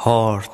هارد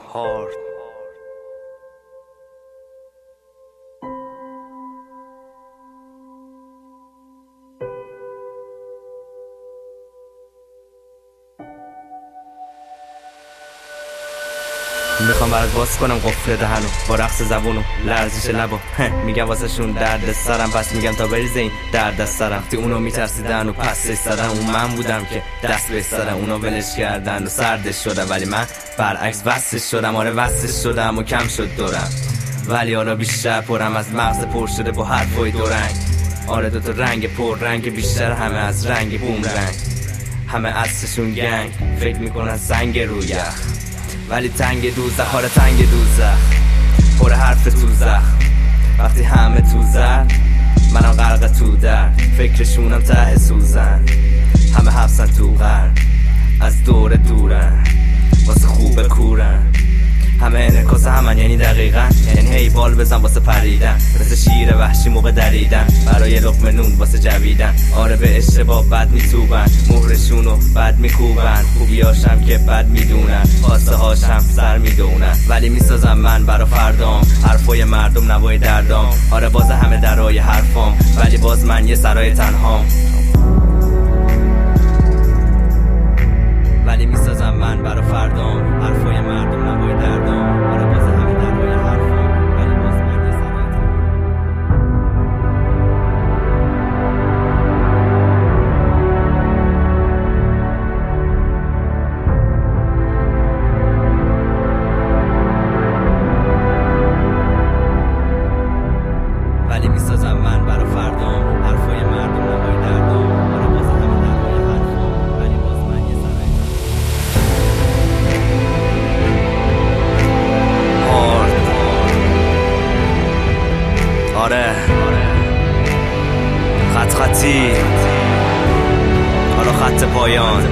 میخوام برات باز کنم قفل دهنو با رقص زبونو لرزش لبا میگم واسه شون درد سرم، پس میگم تا بریزه این درد سرم. وقتی اونو میترسیدن و پسش زدن، اون من بودم که دست به سرم اونا ولش کردن و سردش شدم، ولی من برعکس وصلش شدم. آره وصلش شدم و کم شد دورم، ولی حالا بیشتر پرم از مغز پر شده با حرفای دو رنگ. آره دوتا رنگ پر رنگ بیشتر، همه از رنگ بوم رنگ، همه اصلشون گنگ، فکر میکنن سنگ روی یخ، ولی تنگ دوزخ. آره تنگ دوزخ پر حرف توزخ. وقتی همه تو زر منم غرق تو درد، فکرشونم ته سوزن، همه حبسن تو غرق، از دور دورن، واسه خوب کورن، همه انعکاس همن، یعنی دقیقا یعنی هی بال بزن واسه پریدن، مثل شیر وحشی موقع دریدن، برای لقمه نون واسه جویدن. آره به اشتباه بد میتوبن، مهرشونو بد میکوبن، خوبیاشم که بد میدونن، خواسته هاشم سر میدونن، ولی میسازم من برا فردام حرفای مردم نوای دردام. آره باز همه درای حرفام، ولی باز من یه سرای تنهام، ولی میسازم من برا فردام حرفای مردم نوای دردام. آره باز همه درای حرفام، ولی باز من یه سرای تنهام، ولی میسازم من برا فردام حرفای مردم نوای دردام. آره باز همه درای حرفام، ولی باز من یه سرای آره خط خطی، حالا خط پایان.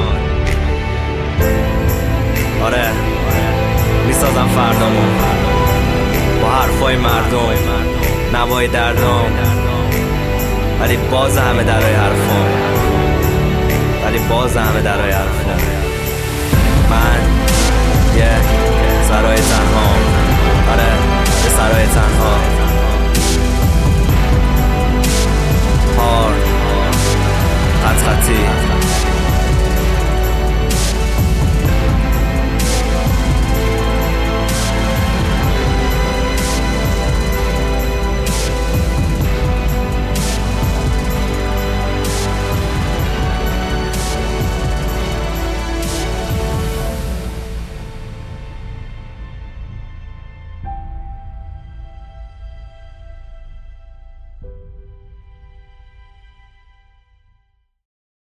آره میسازم فردامو با حرفای مردم نوای دردام، ولی باز همه درای حرفام، ولی باز همه درای حرفام. من